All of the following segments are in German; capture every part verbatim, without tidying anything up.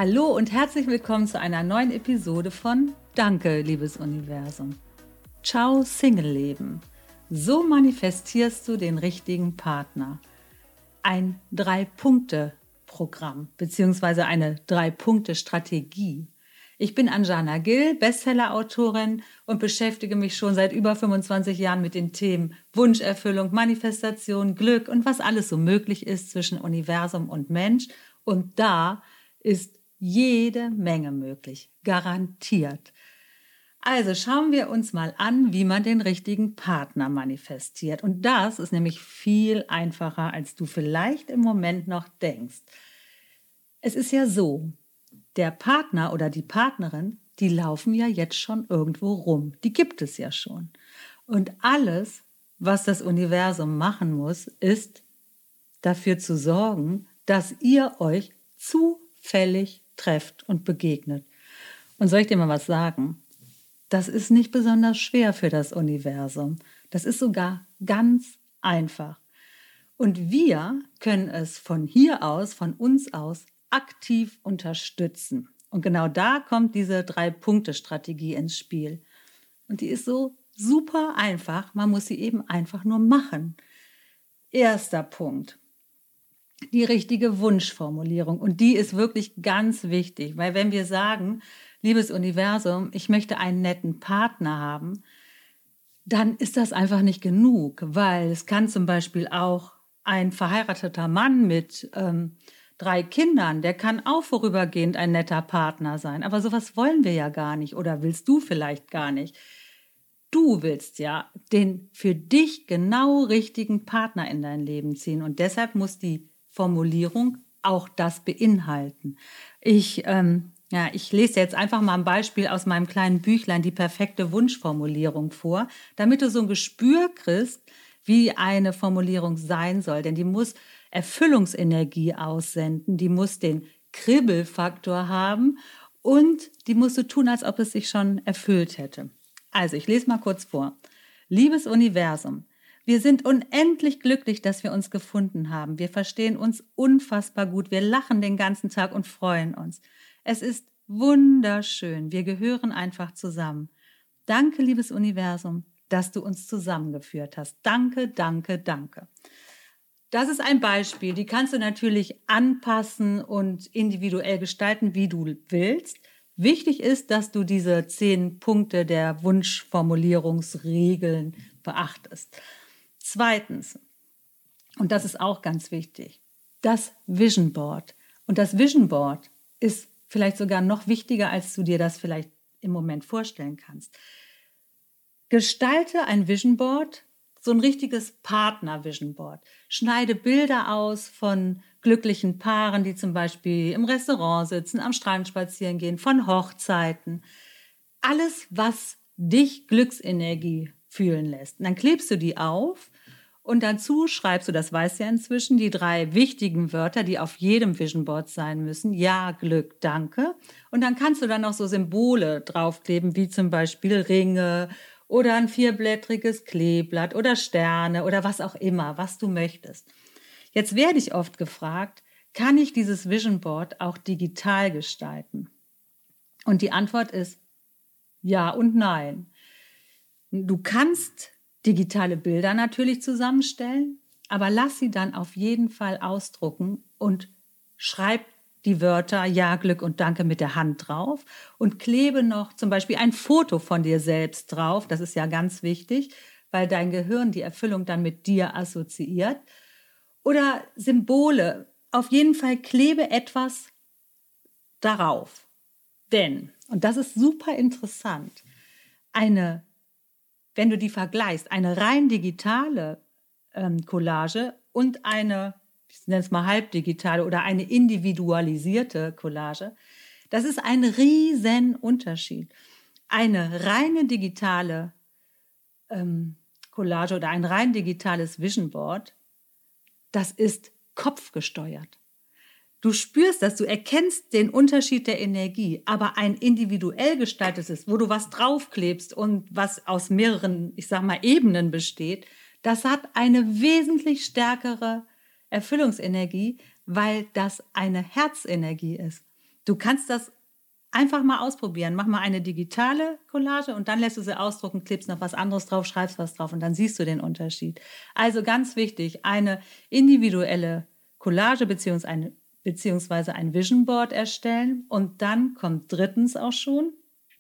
Hallo und herzlich willkommen zu einer neuen Episode von Danke, liebes Universum. Ciao, Single-Leben. So manifestierst du den richtigen Partner. Ein Drei-Punkte-Programm bzw. eine Drei-Punkte-Strategie. Ich bin Anjana Gill, Bestseller-Autorin und beschäftige mich schon seit über fünfundzwanzig Jahren mit den Themen Wunscherfüllung, Manifestation, Glück und was alles so möglich ist zwischen Universum und Mensch. Und da ist jede Menge möglich, garantiert. Also schauen wir uns mal an, wie man den richtigen Partner manifestiert. Und das ist nämlich viel einfacher, als du vielleicht im Moment noch denkst. Es ist ja so, der Partner oder die Partnerin, die laufen ja jetzt schon irgendwo rum. Die gibt es ja schon. Und alles, was das Universum machen muss, ist dafür zu sorgen, dass ihr euch zufällig trefft und begegnet. Und soll ich dir mal was sagen? Das ist nicht besonders schwer für das Universum. Das ist sogar ganz einfach. Und wir können es von hier aus, von uns aus, aktiv unterstützen. Und genau da kommt diese Drei-Punkte-Strategie ins Spiel. Und die ist so super einfach. Man muss sie eben einfach nur machen. Erster Punkt. Die richtige Wunschformulierung. Und die ist wirklich ganz wichtig, weil wenn wir sagen, liebes Universum, ich möchte einen netten Partner haben, dann ist das einfach nicht genug, weil es kann zum Beispiel auch ein verheirateter Mann mit ähm, drei Kindern, der kann auch vorübergehend ein netter Partner sein. Aber sowas wollen wir ja gar nicht oder willst du vielleicht gar nicht. Du willst ja den für dich genau richtigen Partner in dein Leben ziehen und deshalb muss die Formulierung auch das beinhalten. Ich, ähm, ja, ich lese jetzt einfach mal ein Beispiel aus meinem kleinen Büchlein, die perfekte Wunschformulierung vor, damit du so ein Gespür kriegst, wie eine Formulierung sein soll. Denn die muss Erfüllungsenergie aussenden, die muss den Kribbelfaktor haben und die musst du tun, als ob es sich schon erfüllt hätte. Also, ich lese mal kurz vor. Liebes Universum, wir sind unendlich glücklich, dass wir uns gefunden haben. Wir verstehen uns unfassbar gut. Wir lachen den ganzen Tag und freuen uns. Es ist wunderschön. Wir gehören einfach zusammen. Danke, liebes Universum, dass du uns zusammengeführt hast. Danke, danke, danke. Das ist ein Beispiel. Die kannst du natürlich anpassen und individuell gestalten, wie du willst. Wichtig ist, dass du diese zehn Punkte der Wunschformulierungsregeln beachtest. Zweitens, und das ist auch ganz wichtig, das Vision Board. Und das Vision Board ist vielleicht sogar noch wichtiger, als du dir das vielleicht im Moment vorstellen kannst. Gestalte ein Vision Board, so ein richtiges Partner-Vision Board. Schneide Bilder aus von glücklichen Paaren, die zum Beispiel im Restaurant sitzen, am Strand spazieren gehen, von Hochzeiten. Alles, was dich Glücksenergie fühlen lässt. Und dann klebst du die auf und dazu schreibst du, das weißt du ja inzwischen, die drei wichtigen Wörter, die auf jedem Vision Board sein müssen. Ja, Glück, danke. Und dann kannst du dann noch so Symbole draufkleben, wie zum Beispiel Ringe oder ein vierblättriges Kleeblatt oder Sterne oder was auch immer, was du möchtest. Jetzt werde ich oft gefragt, kann ich dieses Vision Board auch digital gestalten? Und die Antwort ist ja und nein. Du kannst digitale Bilder natürlich zusammenstellen, aber lass sie dann auf jeden Fall ausdrucken und schreib die Wörter Ja, Glück und Danke mit der Hand drauf und klebe noch zum Beispiel ein Foto von dir selbst drauf. Das ist ja ganz wichtig, weil dein Gehirn die Erfüllung dann mit dir assoziiert. Oder Symbole. Auf jeden Fall klebe etwas darauf. Denn, und das ist super interessant, eine, wenn du die vergleichst, eine rein digitale ähm, Collage und eine, ich nenne es mal halbdigitale oder eine individualisierte Collage, das ist ein riesen Unterschied. Eine reine digitale ähm, Collage oder ein rein digitales Vision Board, das ist kopfgesteuert. Du spürst das, du erkennst den Unterschied der Energie, aber ein individuell gestaltetes, wo du was draufklebst und was aus mehreren, ich sag mal, Ebenen besteht, das hat eine wesentlich stärkere Erfüllungsenergie, weil das eine Herzenergie ist. Du kannst das einfach mal ausprobieren. Mach mal eine digitale Collage und dann lässt du sie ausdrucken, klebst noch was anderes drauf, schreibst was drauf und dann siehst du den Unterschied. Also ganz wichtig, eine individuelle Collage beziehungsweise eine beziehungsweise ein Vision Board erstellen und dann kommt drittens auch schon,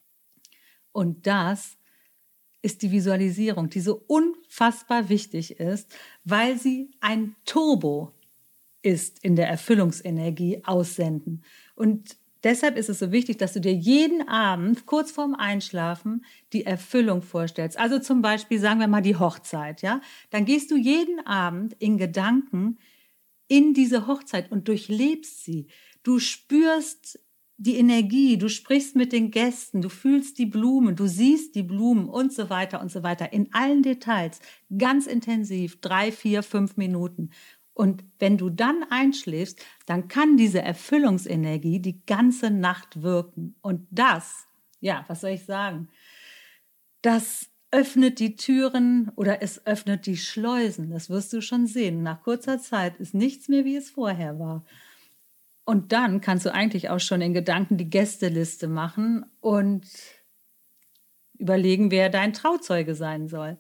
und das ist die Visualisierung, die so unfassbar wichtig ist, weil sie ein Turbo ist in der Erfüllungsenergie aussenden. Und deshalb ist es so wichtig, dass du dir jeden Abend kurz vorm Einschlafen die Erfüllung vorstellst. Also zum Beispiel, sagen wir mal die Hochzeit, ja? Dann gehst du jeden Abend in Gedanken in diese Hochzeit und durchlebst sie. Du spürst die Energie, du sprichst mit den Gästen, du fühlst die Blumen, du siehst die Blumen und so weiter und so weiter. In allen Details, ganz intensiv, drei, vier, fünf Minuten. Und wenn du dann einschläfst, dann kann diese Erfüllungsenergie die ganze Nacht wirken. Und das, ja, was soll ich sagen, das öffnet die Türen oder es öffnet die Schleusen. Das wirst du schon sehen. Nach kurzer Zeit ist nichts mehr, wie es vorher war. Und dann kannst du eigentlich auch schon in Gedanken die Gästeliste machen und überlegen, wer dein Trauzeuge sein soll.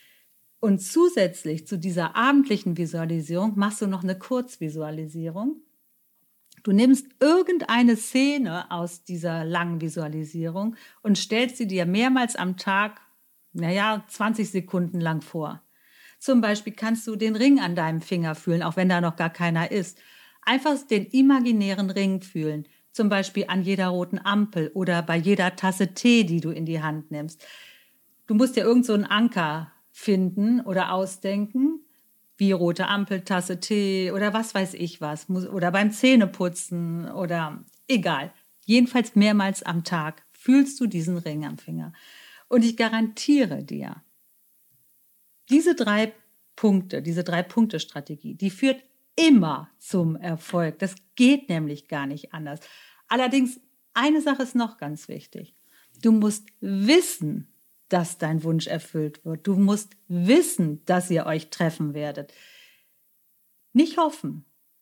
Und zusätzlich zu dieser abendlichen Visualisierung machst du noch eine Kurzvisualisierung. Du nimmst irgendeine Szene aus dieser langen Visualisierung und stellst sie dir mehrmals am Tag, naja, zwanzig Sekunden lang vor. Zum Beispiel kannst du den Ring an deinem Finger fühlen, auch wenn da noch gar keiner ist. Einfach den imaginären Ring fühlen, zum Beispiel an jeder roten Ampel oder bei jeder Tasse Tee, die du in die Hand nimmst. Du musst dir irgend so einen Anker finden oder ausdenken, wie rote Ampel, Tasse Tee oder was weiß ich was, oder beim Zähneputzen oder egal. Jedenfalls mehrmals am Tag fühlst du diesen Ring am Finger. Und ich garantiere dir, diese drei Punkte, diese Drei-Punkte-Strategie, die führt immer zum Erfolg. Das geht nämlich gar nicht anders. Allerdings, eine Sache ist noch ganz wichtig. Du musst wissen, dass dein Wunsch erfüllt wird. Du musst wissen, dass ihr euch treffen werdet. Nicht hoffen.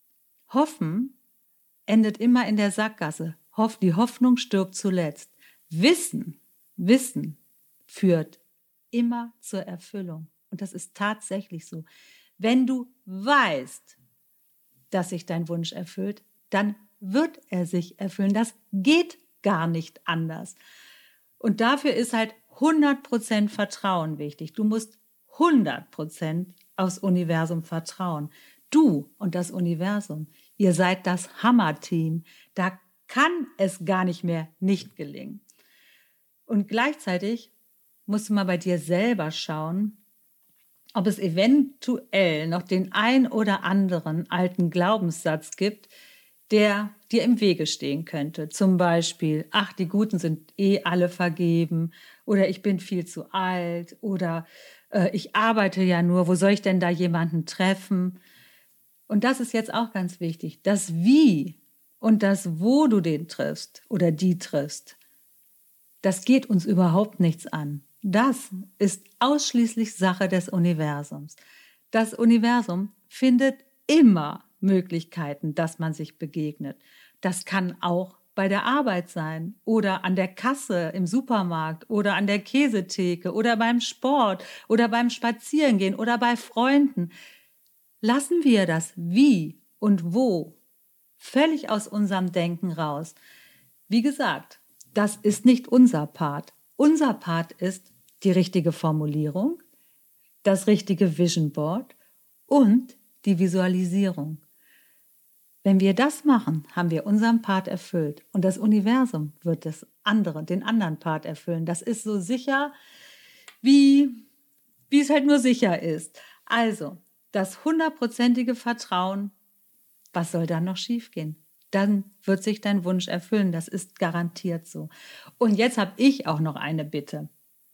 Hoffen endet immer in der Sackgasse. Die Hoffnung stirbt zuletzt. Wissen, Wissen führt immer zur Erfüllung. Und das ist tatsächlich so. Wenn du weißt, dass sich dein Wunsch erfüllt, dann wird er sich erfüllen. Das geht gar nicht anders. Und dafür ist halt hundert Prozent Vertrauen wichtig. Du musst hundert Prozent aufs Universum vertrauen. Du und das Universum, ihr seid das Hammerteam. Da kann es gar nicht mehr nicht gelingen. Und gleichzeitig musst du mal bei dir selber schauen, ob es eventuell noch den ein oder anderen alten Glaubenssatz gibt, der dir im Wege stehen könnte. Zum Beispiel, ach, die Guten sind eh alle vergeben oder ich bin viel zu alt oder äh, ich arbeite ja nur, wo soll ich denn da jemanden treffen? Und das ist jetzt auch ganz wichtig, das Wie und das Wo du den triffst oder die triffst, das geht uns überhaupt nichts an. Das ist ausschließlich Sache des Universums. Das Universum findet immer Möglichkeiten, dass man sich begegnet. Das kann auch bei der Arbeit sein oder an der Kasse im Supermarkt oder an der Käsetheke oder beim Sport oder beim Spazierengehen oder bei Freunden. Lassen wir das Wie und Wo völlig aus unserem Denken raus. Wie gesagt, das ist nicht unser Part. Unser Part ist die richtige Formulierung, das richtige Vision Board und die Visualisierung. Wenn wir das machen, haben wir unseren Part erfüllt und das Universum wird das andere, den anderen Part erfüllen. Das ist so sicher, wie, wie es halt nur sicher ist. Also, das hundertprozentige Vertrauen, was soll dann noch schiefgehen? Dann wird sich dein Wunsch erfüllen, das ist garantiert so. Und jetzt habe ich auch noch eine Bitte.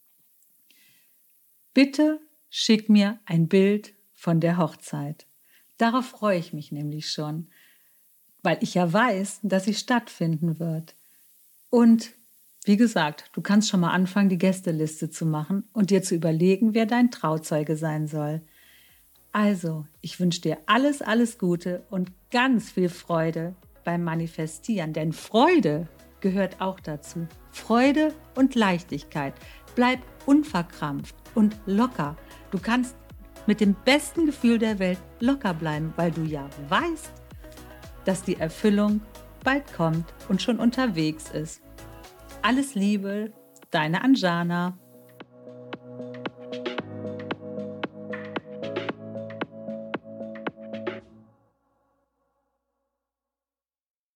Bitte schick mir ein Bild von der Hochzeit. Darauf freue ich mich nämlich schon, weil ich ja weiß, dass sie stattfinden wird. Und wie gesagt, du kannst schon mal anfangen, die Gästeliste zu machen und dir zu überlegen, wer dein Trauzeuge sein soll. Also, ich wünsche dir alles, alles Gute und ganz viel Freude beim Manifestieren, denn Freude gehört auch dazu. Freude und Leichtigkeit. Bleib unverkrampft und locker. Du kannst mit dem besten Gefühl der Welt locker bleiben, weil du ja weißt, dass die Erfüllung bald kommt und schon unterwegs ist. Alles Liebe, deine Anjana.